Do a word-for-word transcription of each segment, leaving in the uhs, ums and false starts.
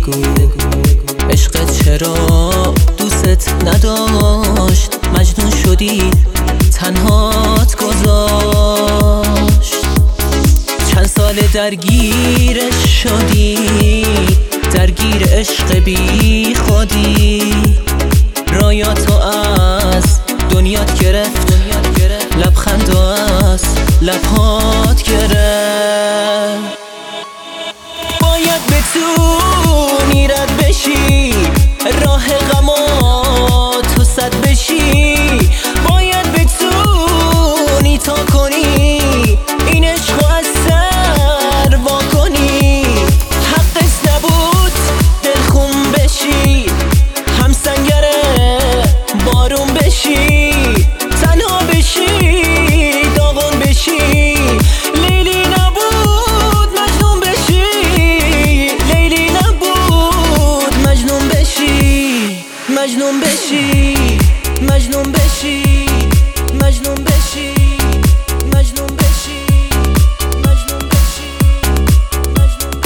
بگو عشقت چرا دوست نداشت، مجنون شدی تنهات گذاشت. چند سال درگیرش شدی، درگیر عشق بی خودی. رایاتو از دنیات گرفت، لبخند از لبهات گرفت. باید بتونی رد بشی راه غماتو سد بشی. باید بتونی تا کنی این عشقو از سر وا کنی. حقت نبود دلخون بشی، هم سنگر بارون بشی. تنها بشی داغون بشی، لیلی نبود مجنون بشی. لیلی نبود مجنون بشی، مجنون بشی، مجنون بشی، مجنون بشی، مجنون بشی، مجنون بشی، مجنون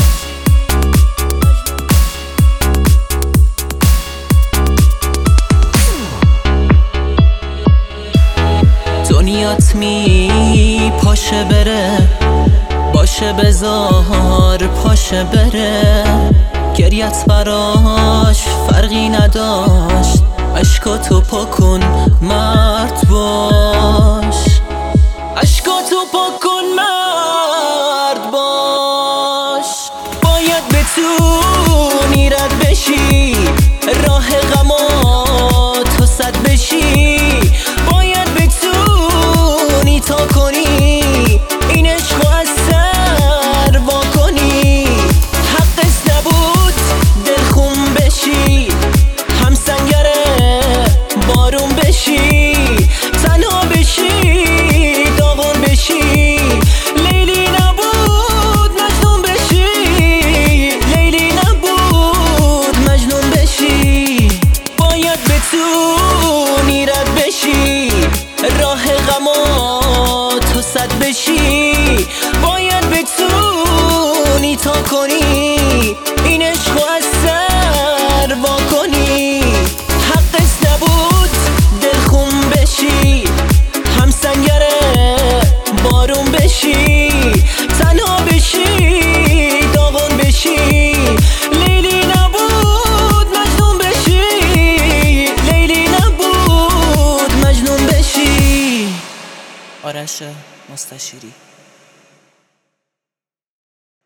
بشی. دنیات می پاشه بره، باشه بذار پاشه بره. گریت براش فرقی نداشت، اشکاتو پاکن مرد باش. اشکاتو پاکن مرد باش. باید بتونی رد بشی راه غماتو سد بشی. باید بتونی تا کنی این عشقو از سر وا کنی. حقت نبود دلخون بشی، هم سنگر بارون بشی. تنها بشی داغون بشی، لیلی نبود مجنون بشی. لیلی نبود مجنون بشی. باید بتونی رد بشی راه غماتو سد بشی. باید بتونی تا کنی این عشقو از سر وا کنی. حقت نبود دلخون بشی، هم سنگر بارون بشی. تنها بشی داغون بشی، لیلی نبود مجنون بشی. لیلی نبود مجنون بشی. آرش مستشیری.